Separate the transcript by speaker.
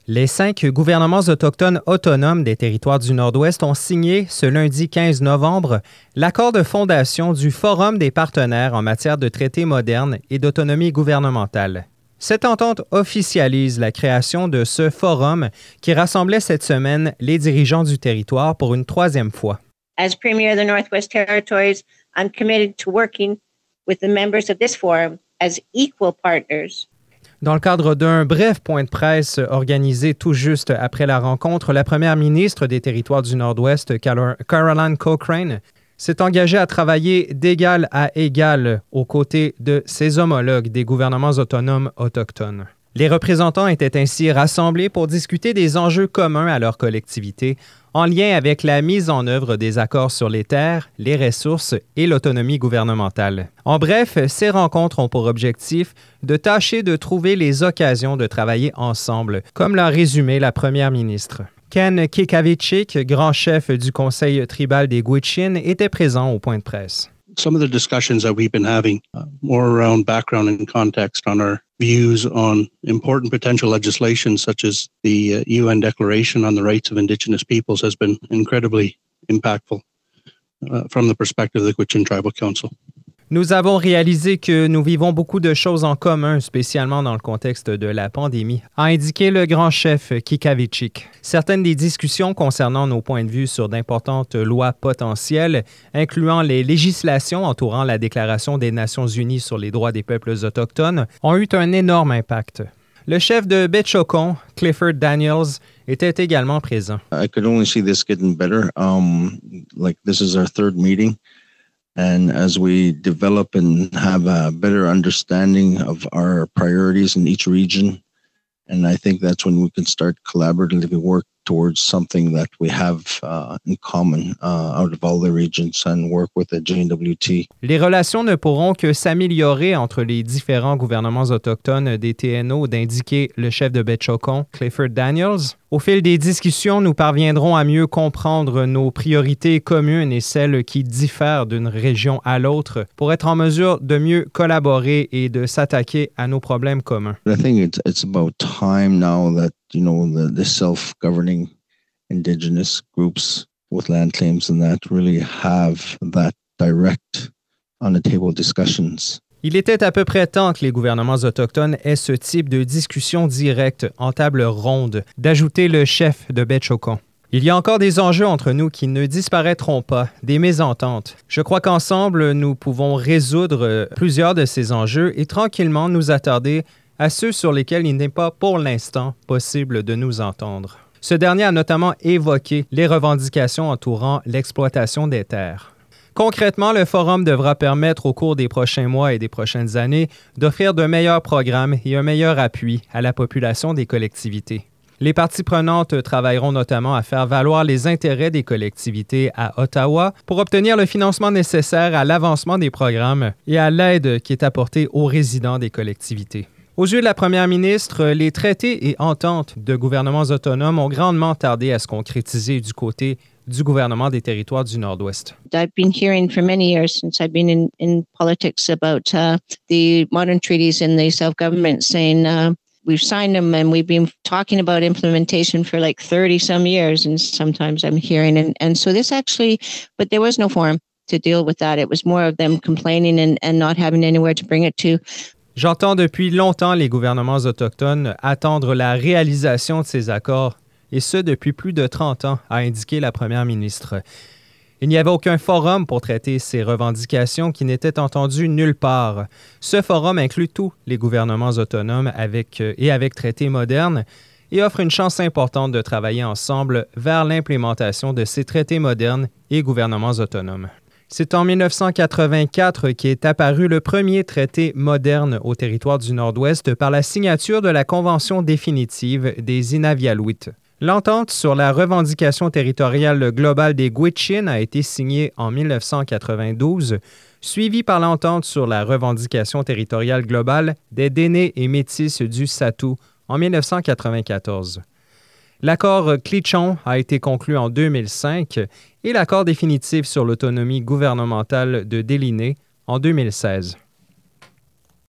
Speaker 1: Les 5 gouvernements autochtones autonomes des territoires du Nord-Ouest ont signé, ce lundi 15 novembre, l'accord de fondation du Forum des partenaires en matière de traités modernes et d'autonomie gouvernementale. Cette entente officialise la création de ce forum qui rassemblait cette semaine les dirigeants du territoire pour une 3e fois.
Speaker 2: As Premier of the Northwest Territories, I'm committed to working with the members of this forum as equal partners.
Speaker 1: Dans le cadre d'un bref point de presse organisé tout juste après la rencontre, la première ministre des Territoires du Nord-Ouest, Caroline Cochrane, s'est engagée à travailler d'égal à égal aux côtés de ses homologues des gouvernements autonomes autochtones. Les représentants étaient ainsi rassemblés pour discuter des enjeux communs à leur collectivité en lien avec la mise en œuvre des accords sur les terres, les ressources et l'autonomie gouvernementale. En bref, ces rencontres ont pour objectif de tâcher de trouver les occasions de travailler ensemble, comme l'a résumé la première ministre. Ken Kikavichik, grand chef du Conseil tribal des Gwich'in, était présent au point de presse.
Speaker 3: Some of the discussions that we've been having, more around background and context on our views on important potential legislation such as the UN Declaration on the Rights of Indigenous Peoples has been incredibly impactful from the perspective of the Gwich'in Tribal Council.
Speaker 1: Nous avons réalisé que nous vivons beaucoup de choses en commun, spécialement dans le contexte de la pandémie, a indiqué le grand chef Kikavichik. Certaines des discussions concernant nos points de vue sur d'importantes lois potentielles, incluant les législations entourant la Déclaration des Nations unies sur les droits des peuples autochtones, ont eu un énorme impact. Le chef de Betchokon, Clifford Daniels, était également présent.
Speaker 4: I could only see this getting better. This is our 3rd meeting. And as we develop and have a better understanding of our priorities in each region, and I think that's when we can start collaboratively work towards something that we have in common out of all the regions and work with the JNWT.
Speaker 1: Les relations ne pourront que s'améliorer entre les différents gouvernements autochtones des TNO, d'indiquer le chef de Betchokon, Clifford Daniels. Au fil des discussions, nous parviendrons à mieux comprendre nos priorités communes et celles qui diffèrent d'une région à l'autre pour être en mesure de mieux collaborer et de s'attaquer à nos problèmes communs.
Speaker 4: I think it's about time now that, the self-governing indigenous groups with land claims and that really have that direct on-the-table discussions.
Speaker 1: Il était à peu près temps que les gouvernements autochtones aient ce type de discussion directe en table ronde, d'ajouter le chef de Betchokon. Il y a encore des enjeux entre nous qui ne disparaîtront pas, des mésententes. Je crois qu'ensemble, nous pouvons résoudre plusieurs de ces enjeux et tranquillement nous attarder à ceux sur lesquels il n'est pas pour l'instant possible de nous entendre. Ce dernier a notamment évoqué les revendications entourant l'exploitation des terres. Concrètement, le forum devra permettre au cours des prochains mois et des prochaines années d'offrir de meilleurs programmes et un meilleur appui à la population des collectivités. Les parties prenantes travailleront notamment à faire valoir les intérêts des collectivités à Ottawa pour obtenir le financement nécessaire à l'avancement des programmes et à l'aide qui est apportée aux résidents des collectivités. Aux yeux de la première ministre, les traités et ententes de gouvernements autonomes ont grandement tardé à se concrétiser du côté du gouvernement des territoires du Nord-Ouest.
Speaker 2: I've been hearing for many years since I've been in politics about the modern treaties in the self-government saying we've signed them and we've been talking about implementation for like 30-some years, and sometimes I'm hearing. And so this actually, but there was no forum to deal with that. It was more of them complaining and not having anywhere to bring it to.
Speaker 1: J'entends depuis longtemps les gouvernements autochtones attendre la réalisation de ces accords, et ce depuis plus de 30 ans, a indiqué la première ministre. Il n'y avait aucun forum pour traiter ces revendications qui n'étaient entendues nulle part. Ce forum inclut tous les gouvernements autonomes avec traités modernes et offre une chance importante de travailler ensemble vers l'implémentation de ces traités modernes et gouvernements autonomes. C'est en 1984 qu'est apparu le premier traité moderne au territoire du Nord-Ouest par la signature de la Convention définitive des Inavialuit. L'entente sur la revendication territoriale globale des Gwich'in a été signée en 1992, suivie par l'entente sur la revendication territoriale globale des Dénés et Métis du Satou en 1994. L'accord Clichon a été conclu en 2005 et l'accord définitif sur l'autonomie gouvernementale de Déliné en 2016.